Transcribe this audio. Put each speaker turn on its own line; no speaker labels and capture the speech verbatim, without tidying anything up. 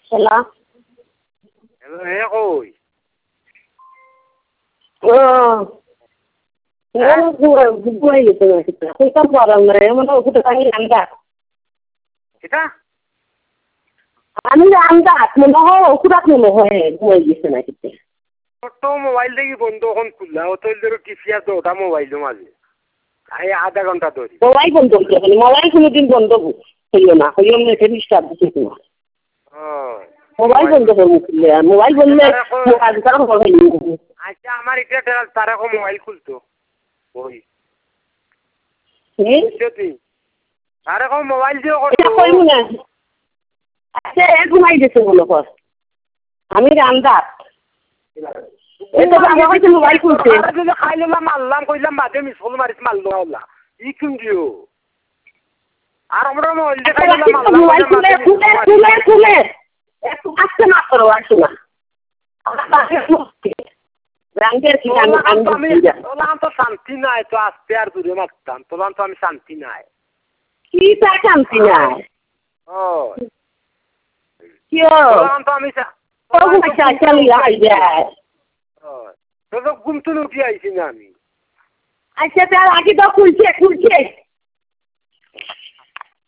Hello.
Hello, হে কই?
Oh.
হ্যাঁ?
ঘুমাই গেছে নাকি? কইতাম পারাম না, এমন ওষুধ খাই আন্দা।
কিটা?
আমি আন্দাজ মনে হয় ওষুধ মনে হয় ঘুমাই গেছে নাকি?
ছোট্ট মোবাইল দেখি বন্ধ এখন খুললা ও তো এদের টিপিয়া তো ওটা মোবাইল মাঝে এই আধা ঘন্টা ধরে
মোবাইল বন্ধ করতে মোবাইল কোনোদিন বন্ধ হইল না হইল না এটা ডিস্টার্ব দিচ্ছে তোমার মোবাইল বন্ধ করবো খুললে মোবাইল বললে কাজ করা হবে
আচ্ছা আমার এটা তারা কো মোবাইল খুলতো ওই সত্যি তারা কো মোবাইল দিয়ে
এটা কইব না আচ্ছা এ ঘুমাই গেছে মনে কর আমি রান্দাত এটা আমি হয়তো মোবাইল খুলতে
খাইলাম মারলাম কইলাম বাদে মিসল মারিস মারলো আল্লাহ ই কিম দিও আর আমরা মোবাইল দিয়ে খাইলাম মারলাম
মোবাইল খুলে খুলে খুলে খুলে একটু আস্তে না করো আসো না ব্যাংকের কি আমি আমি
তোলাম তো শান্তি নাই তো আস্তে আর দূরে মারতাম তোলাম তো আমি শান্তি নাই
কি তা শান্তি নাই
ও
কি ও
তোলাম তো আমি
ওগো চা চালি আই যায়
ও তো ঘুম তো উঠি আইছি না আমি
আচ্ছা তার আগে তো খুলছে খুলছে